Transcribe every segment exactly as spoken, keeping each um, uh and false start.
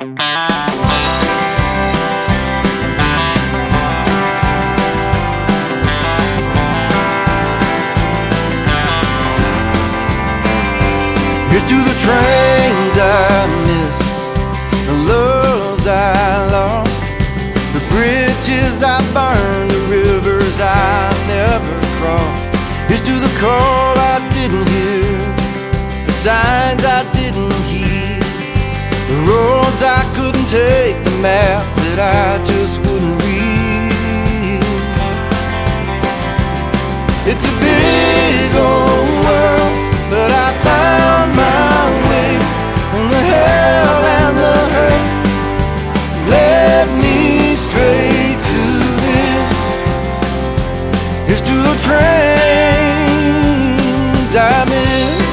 Here's to the trains I miss, the loves I lost, the bridges I burned, the rivers I never crossed. Here's to the call I didn't hear, the signs I didn't heed, the roads I couldn't take, the maps that I just wouldn't read. It's a big old world, but I found my way, and the hell and the hurt led me straight to this. Here's to the trains I missed.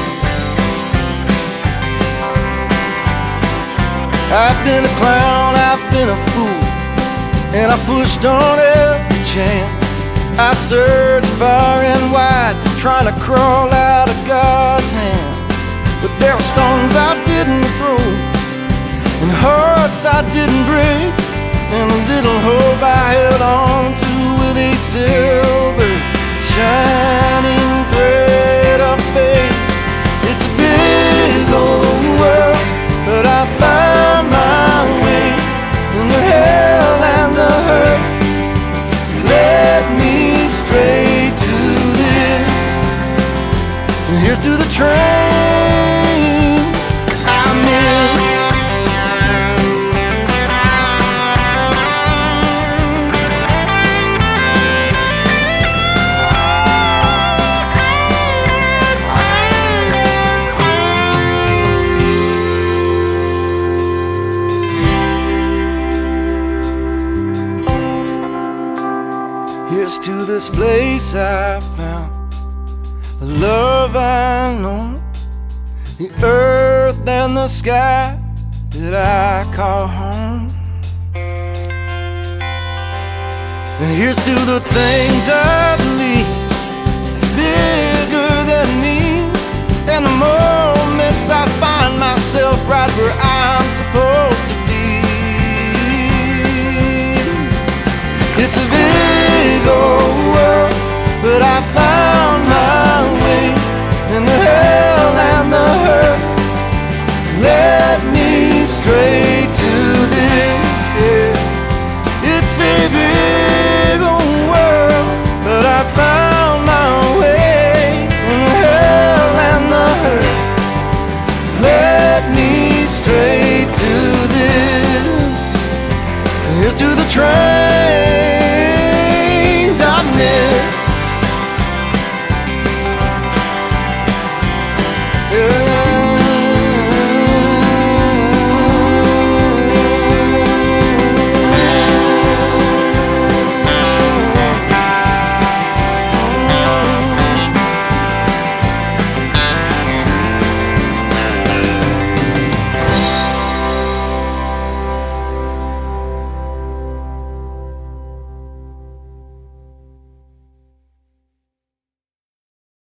I've been a clown, I've been a fool, and I pushed on every chance. I searched far and wide, trying to crawl out of God's hands. But there were stones I didn't throw, and hearts I didn't break, and a little hope I held on to with a silver shining thread of faith. It's a big old world, but I found my way, and the hell and the hurt led me straight to this. And here's to the trains I miss. Here's to this place I found, the love I know, the earth and the sky that I call home. And here's to the things I believe, bigger than me, and the moments I find myself right where I'm